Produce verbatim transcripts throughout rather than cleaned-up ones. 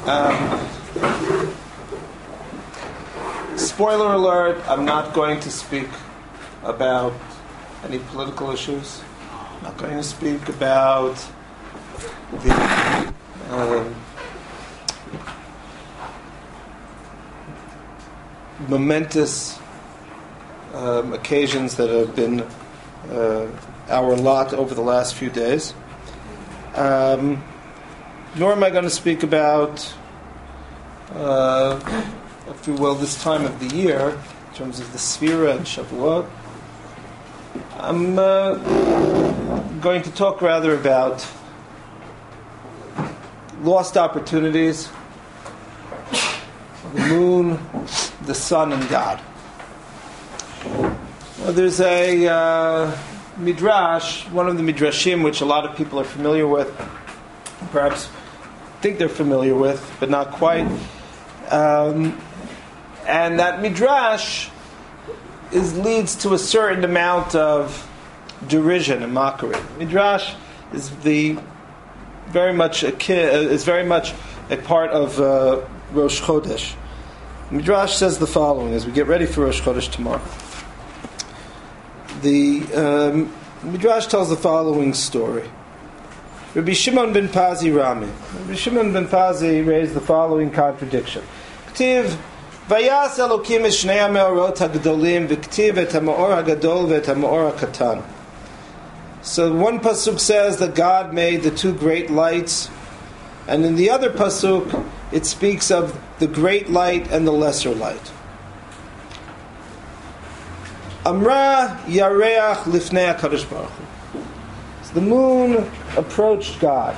Um, spoiler alert, I'm not going to speak about any political issues. I'm not going to speak about the um, momentous um, occasions that have been uh, our lot over the last few days. Um, nor am I going to speak about, uh, if you will, this time of the year, in terms of the Sfira and Shavuot. I'm uh, going to talk rather about lost opportunities, the moon, the sun, and God. Well, there's a uh, midrash, one of the midrashim, which a lot of people are familiar with, perhaps think they're familiar with, but not quite. Um, and that midrash is leads to a certain amount of derision and mockery. Midrash is the very much a ki- is very much a part of uh, Rosh Chodesh. Midrash says the following as we get ready for Rosh Chodesh tomorrow. The um, Midrash tells the following story. Rabbi Shimon ben Pazi Rami. Rabbi Shimon ben Pazi raised the following contradiction. K'tiv Vayas Elokim es shnei ha'meorot hagdolim v'k'tiv et ha'meor hagadol v'et ha'meor ha'katan. So one pasuk says that God made the two great lights, and in the other pasuk it speaks of the great light and the lesser light. Amra yareach lifnei HaKadosh Baruch Hu. So the moon approached God.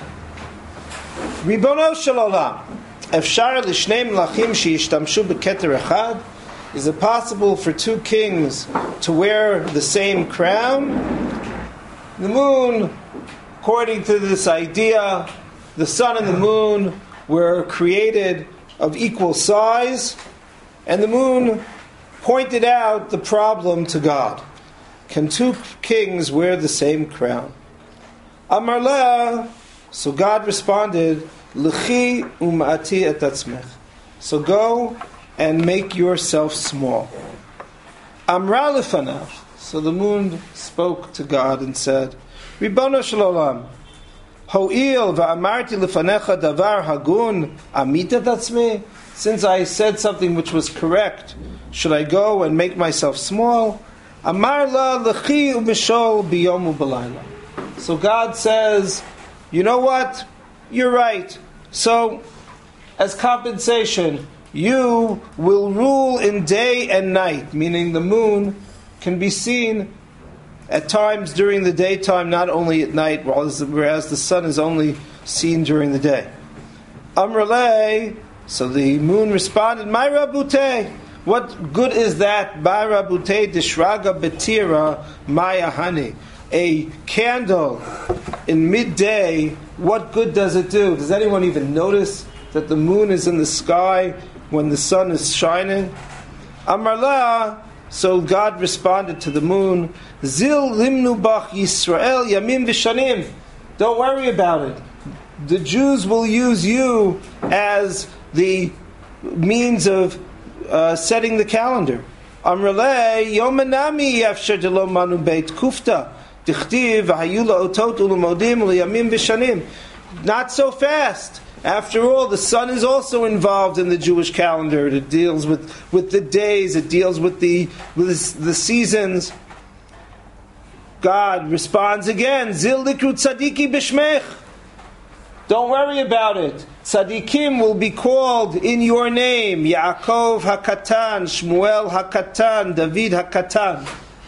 Ribono shel olam, efshar lishnei melachim sheyishtamshu beketer echad? Is it possible for two kings to wear the same crown? The moon, according to this idea, the sun and the moon were created of equal size, and the moon pointed out the problem to God. Can two kings wear the same crown? Amar la, so God responded, L'chi um'ati et atzmech. So go and make yourself small. Amra lefanav. So the moon spoke to God and said, Ribono shel olam, ho'il va'amarti lefanecha davar hagun amit et atzmi. Since I said something which was correct, should I go and make myself small? Amar la l'chi u'mishol biyom u'balayla. So God says, you know what? You're right. So, as compensation, you will rule in day and night, meaning the moon can be seen at times during the daytime, not only at night, whereas the sun is only seen during the day. Amrele, so the moon responded, My Rabute, what good is that? Ma Rabute dishraga betira maya hani. A candle in midday, what good does it do? Does anyone even notice that the moon is in the sky when the sun is shining? Amarla, so God responded to the moon, Zil limnu bach Yisrael yamim v'shanim. Don't worry about it. The Jews will use you as the means of uh, setting the calendar. Amrle yomanami yafsher delo manu beit kufta. Not so fast. After all, the sun is also involved in the Jewish calendar. It deals with, with the days. It deals with the with the seasons. God responds again. Zil likru tzadiki b'shmech. Don't worry about it. Tzadikim will be called in your name. Yaakov HaKatan, Shmuel HaKatan, David HaKatan.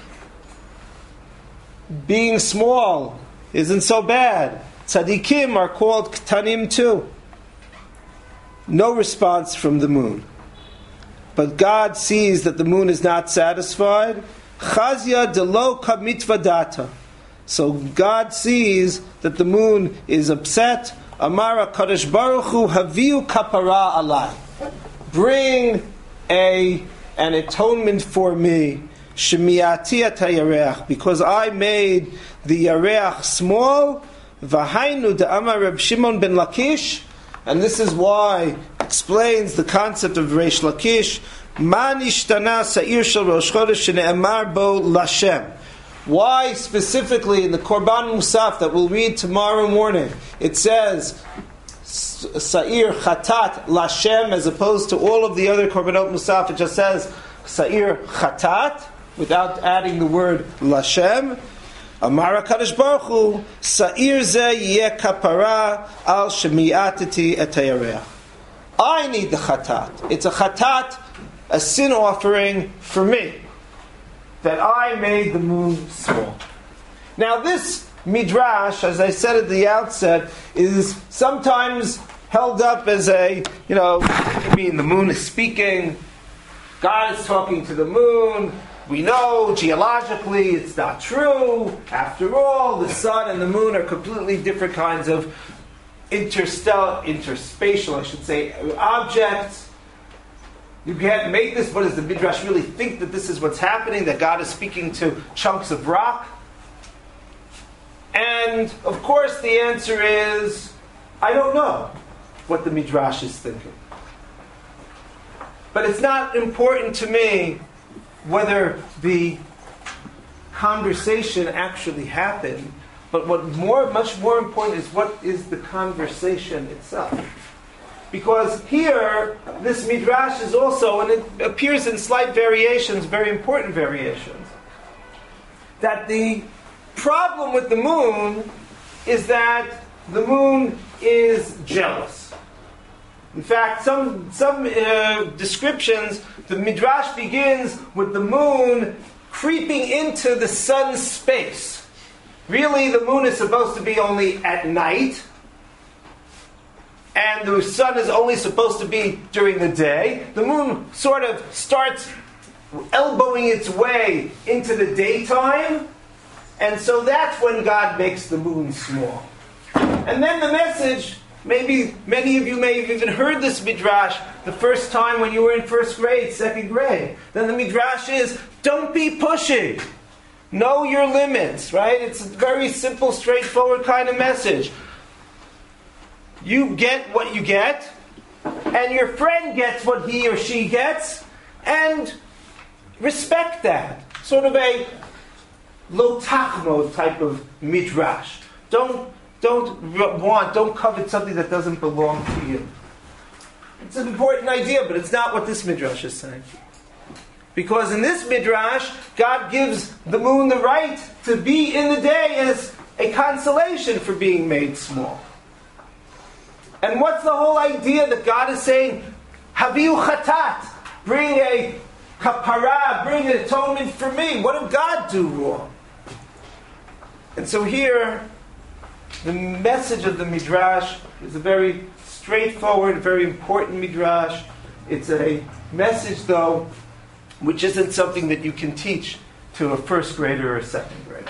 Being small isn't so bad. Tzadikim are called Ktanim too. No response from the moon. But God sees that the moon is not satisfied. Chazya delo kamitva data. So God sees that the moon is upset. Amara Kadosh Baruch Hu haviu kapara alai. Bring a an atonement for me. Shemiati at hayareach, because I made the yareach small. V'hainu de'amar Reb Shimon ben Lakish, And this is why explains the concept of Reish Lakish. Man ishtana sa'ir shel Rosh Chodesh shene'emar bo Lashem. Why specifically in the Korban Musaf that we'll read tomorrow morning, it says Sa'ir Chatat Lashem as opposed to all of the other Korbanot Musaf, it just says Sa'ir Chatat without adding the word Lashem. Amar HaKadosh Baruch Hu, Sa'ir ze yeh kapara al shemi'atiti et hayareach. I need the Chatat. It's a Chatat, a sin offering for me, that I made the moon small. Now this midrash, as I said at the outset, is sometimes held up as a, you know, I mean, the moon is speaking, God is talking to the moon. We know geologically it's not true. After all, the sun and the moon are completely different kinds of interstellar, interspatial, I should say, objects. You can't make this, but does the Midrash really think that this is what's happening, that God is speaking to chunks of rock? And, of course, the answer is, I don't know what the Midrash is thinking. But it's not important to me whether the conversation actually happened, but what more, much more important is what is the conversation itself. Because here, this midrash is also, and it appears in slight variations, very important variations, that the problem with the moon is that the moon is jealous. In fact, some some uh, descriptions, the midrash begins with the moon creeping into the sun's space. Really, the moon is supposed to be only at night, and the sun is only supposed to be during the day. The moon sort of starts elbowing its way into the daytime, and so that's when God makes the moon small. And then the message, maybe many of you may have even heard this midrash the first time when you were in first grade, second grade. Then the midrash is, don't be pushy. Know your limits, right? It's a very simple, straightforward kind of message. You get what you get, and your friend gets what he or she gets, and respect that. Sort of a lo tachmo type of midrash. Don't don't want, don't covet something that doesn't belong to you. It's an important idea, but it's not what this midrash is saying. Because in this midrash, God gives the moon the right to be in the day as a consolation for being made small. And what's the whole idea that God is saying, Haviu chatat, bring a kapara, bring an atonement for me. What did God do wrong? And so here, the message of the midrash is a very straightforward, very important midrash. It's a message, though, which isn't something that you can teach to a first grader or a second grader.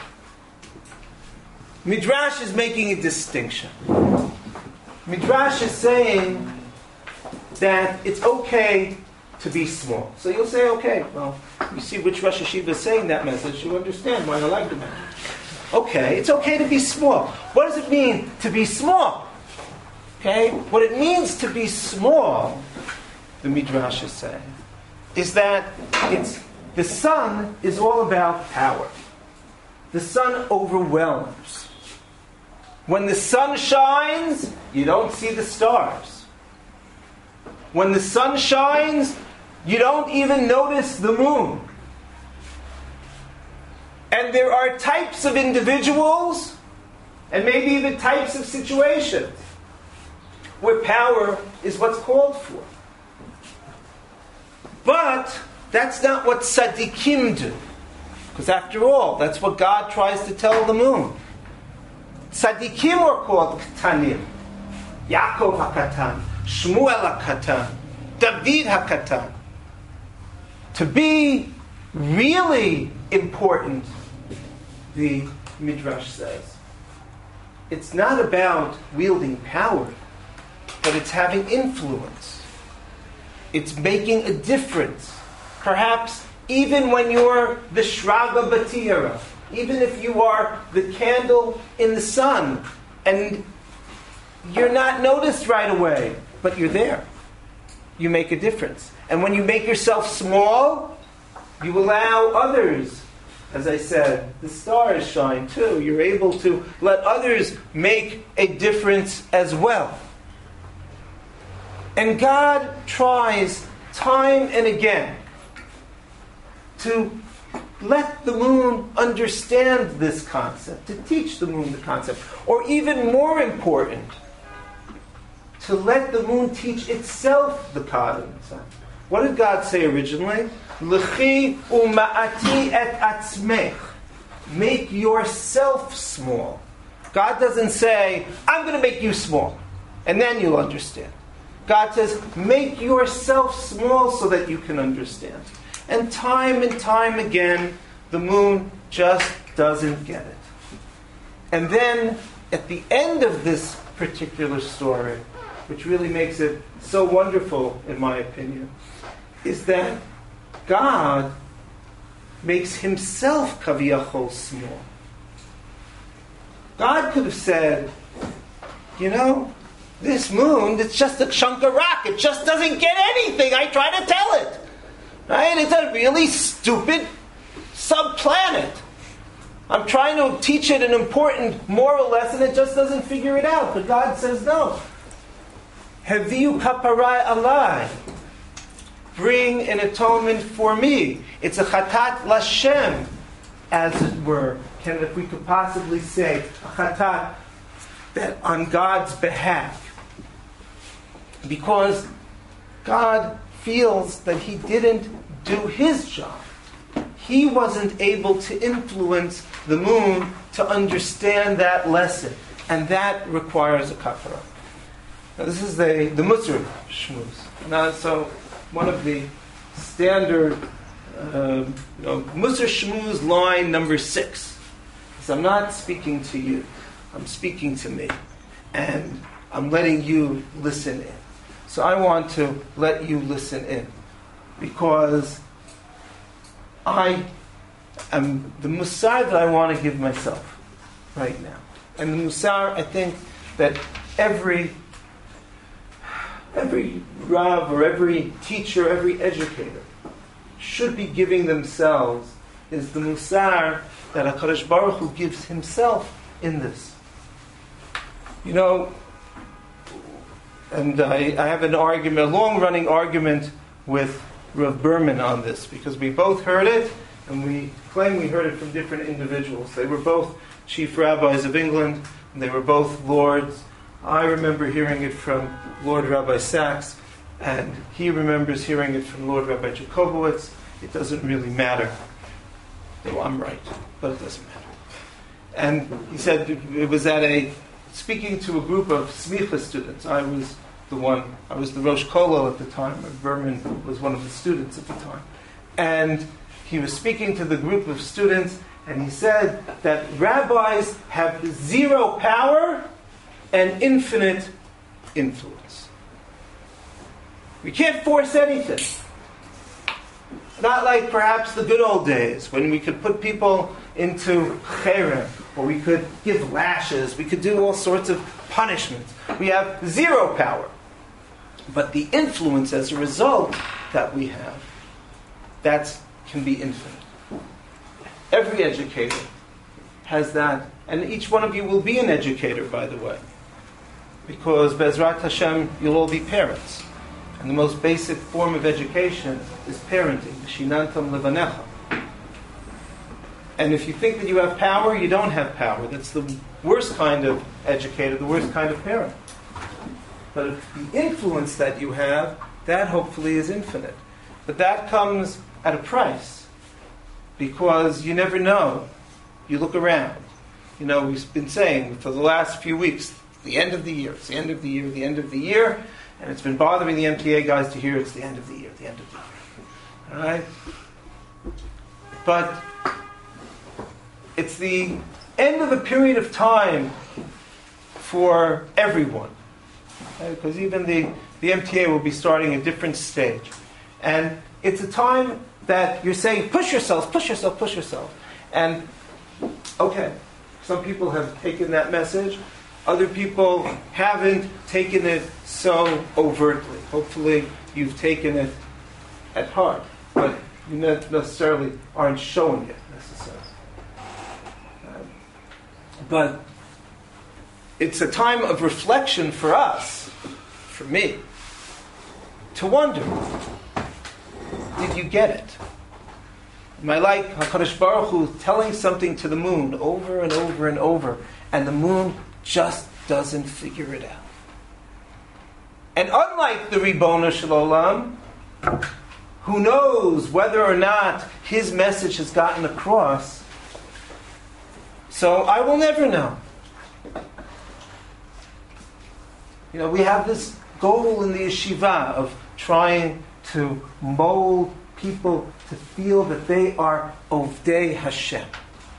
Midrash is making a distinction. Midrash is saying that it's okay to be small. So you'll say, okay, well, you see which Rosh Hashiva is saying that message, you understand why I like the message. Okay, it's okay to be small. What does it mean to be small? Okay, what it means to be small, the Midrash is saying, is that it's the sun is all about power. The sun overwhelms. When the sun shines, you don't see the stars. When the sun shines, you don't even notice the moon. And there are types of individuals, and maybe even types of situations, where power is what's called for. But that's not what tzaddikim do. Because after all, that's what God tries to tell the moon. Tzaddikim are called Ketanim. Yaakov HaKatan, Shmuel HaKatan, David HaKatan. To be really important, the Midrash says, it's not about wielding power, but it's having influence. It's making a difference. Perhaps even when you're the Shraga Batira, even if you are the candle in the sun, and you're not noticed right away, but you're there. You make a difference. And when you make yourself small, you allow others, as I said, the stars shine too. You're able to let others make a difference as well. And God tries time and again to let the moon understand this concept, to teach the moon the concept. Or even more important, to let the moon teach itself the concept. What did God say originally? L'chi u'ma'ati et atzmech. Make yourself small. God doesn't say, I'm going to make you small, and then you'll understand. God says, make yourself small so that you can understand. And time and time again, the moon just doesn't get it. And then, at the end of this particular story, which really makes it so wonderful, in my opinion, is that God makes himself kaviyachol small. God could have said, you know, this moon, it's just a chunk of rock. It just doesn't get anything. I try to tell it. Right? It's a really stupid subplanet. I'm trying to teach it an important moral lesson. It just doesn't figure it out. But God says, no. Haviu kaparai alai. Bring an atonement for me. It's a chatat lashem, as it were. Can, if we could possibly say, a chatat that on God's behalf. Because God feels that he didn't do his job. He wasn't able to influence the moon to understand that lesson. And that requires a kapara. Now this is the, the Musar Shmuz. Now, so one of the standard uh, you know, Musar Shmuz line number six is, I'm not speaking to you. I'm speaking to me. And I'm letting you listen in. So I want to let you listen in. Because I am the musar that I want to give myself right now. And the musar, I think, that every every Rav or every teacher, every educator should be giving themselves is the musar that HaKadosh Baruch Hu gives himself in this. You know, and I, I have an argument, a long-running argument with Rav Berman on this, because we both heard it, and we claim we heard it from different individuals. They were both chief rabbis of England, and they were both lords. I remember hearing it from Lord Rabbi Sachs, and he remembers hearing it from Lord Rabbi Jacobowitz. It doesn't really matter. Though I'm right, but it doesn't matter. And he said it was at a, speaking to a group of Smicha students. I was the one, I was the Rosh Kollel at the time. Berman was one of the students at the time. And he was speaking to the group of students, and he said that rabbis have zero power and infinite influence. We can't force anything. Not like perhaps the good old days when we could put people into cherem, or we could give lashes, we could do all sorts of punishments. We have zero power. But the influence as a result that we have, that can be infinite. Every educator has that, and each one of you will be an educator, by the way. Because Bezrat Hashem, you'll all be parents. And the most basic form of education is parenting. Shinantam levanecha. And if you think that you have power, you don't have power. That's the worst kind of educator, the worst kind of parent. But if the influence that you have, that hopefully is infinite. But that comes at a price. Because you never know. You look around. You know, we've been saying for the last few weeks, the end of the year, it's the end of the year, the end of the year, and it's been bothering the M T A guys to hear it's the end of the year, the end of the year. All right? But it's the end of a period of time for everyone. Because even the, the M T A will be starting a different stage. And it's a time that you're saying, push yourself, push yourself, push yourself. And, okay, some people have taken that message, Other people haven't taken it so overtly. Hopefully you've taken it at heart, but you not necessarily aren't showing it necessarily. Um, but it's a time of reflection for us, for me, to wonder, did you get it? Am I like HaKadosh Baruch Hu telling something to the moon over and over and over, and the moon just doesn't figure it out? And unlike the Ribbono Shel Olam, who knows whether or not his message has gotten across, so I will never know. You know, we have this goal in the yeshiva of trying to mold people to feel that they are Ovdei Hashem.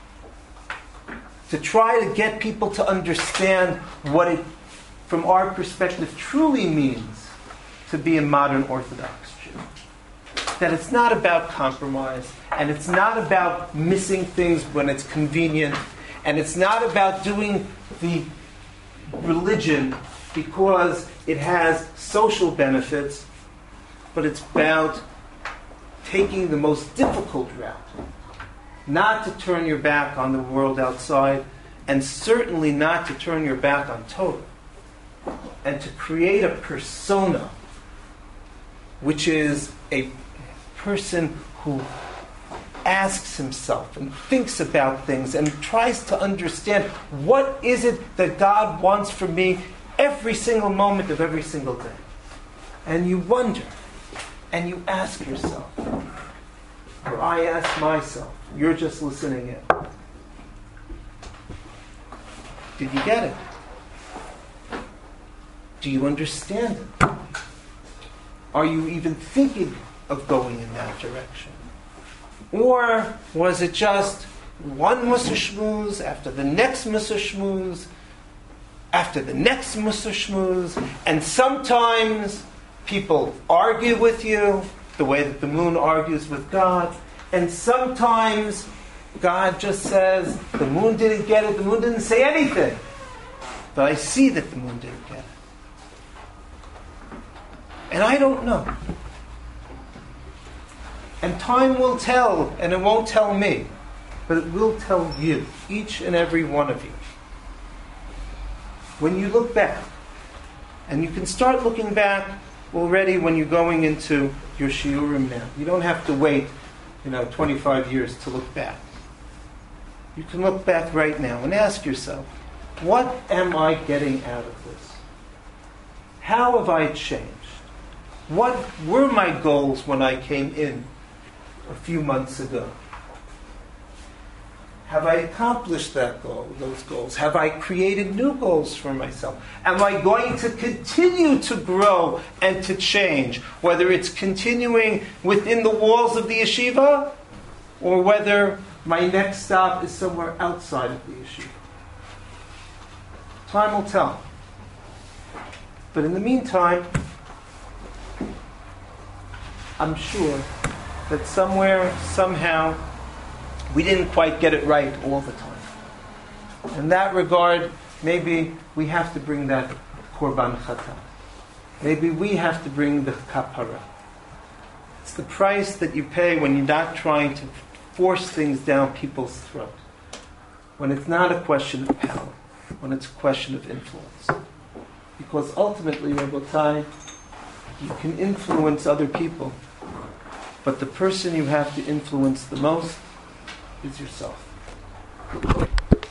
To try to get people to understand what it, from our perspective, truly means to be a modern Orthodox Jew. That it's not about compromise, and it's not about missing things when it's convenient, and it's not about doing the religion because it has social benefits, but it's about taking the most difficult route. Not to turn your back on the world outside, and certainly not to turn your back on Torah. And to create a persona, which is a person who asks himself and thinks about things and tries to understand what is it that God wants from me every single moment of every single day. And you wonder, and you ask yourself, or I ask myself, you're just listening in. Did you get it? Do you understand it? Are you even thinking of going in that direction? Or was it just one Mussar Shmuz after the next Mussar Shmuz, after the next Mussar Shmuz, and sometimes people argue with you the way that the moon argues with God, and sometimes God just says, the moon didn't get it, the moon didn't say anything, but I see that the moon didn't get it. And I don't know. And time will tell, and it won't tell me, but it will tell you, each and every one of you. When you look back, and you can start looking back already when you're going into your shiurim now. You don't have to wait, you know, twenty-five years to look back. You can look back right now and ask yourself, what am I getting out of this? How have I changed? What were my goals when I came in a few months ago? Have I accomplished that goal, those goals? Have I created new goals for myself? Am I going to continue to grow and to change, whether it's continuing within the walls of the yeshiva, or whether my next stop is somewhere outside of the yeshiva? Time will tell. But in the meantime, I'm sure that somewhere, somehow, we didn't quite get it right all the time. In that regard, maybe we have to bring that korban chatat. Maybe we have to bring the kapara. It's the price that you pay when you're not trying to force things down people's throat. When it's not a question of power. When it's a question of influence. Because ultimately, Rabotai, you can influence other people, but the person you have to influence the most is yourself.